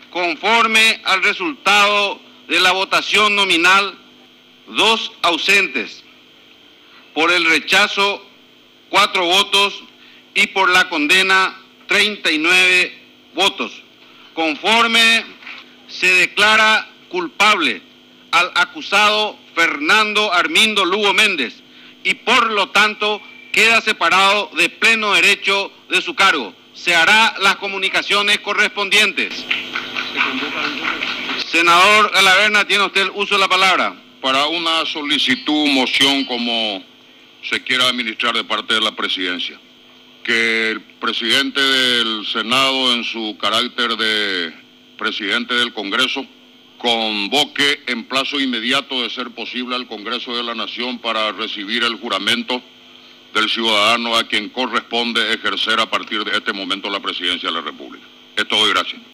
Conforme al resultado de la votación nominal, 2 ausentes. Por el rechazo, 4 votos y por la condena, 39 votos. Conforme se declara culpable al acusado Fernando Armindo Lugo Méndez y por lo tanto queda separado de pleno derecho de su cargo. Se hará las comunicaciones correspondientes. Senador Galaverna, tiene usted el uso de la palabra. Para una solicitud, moción, como se quiera administrar de parte de la presidencia. Que el presidente del Senado, en su carácter de presidente del Congreso, convoque en plazo inmediato, de ser posible, al Congreso de la Nación para recibir el juramento del ciudadano a quien corresponde ejercer a partir de este momento la presidencia de la República. Es todo y gracias.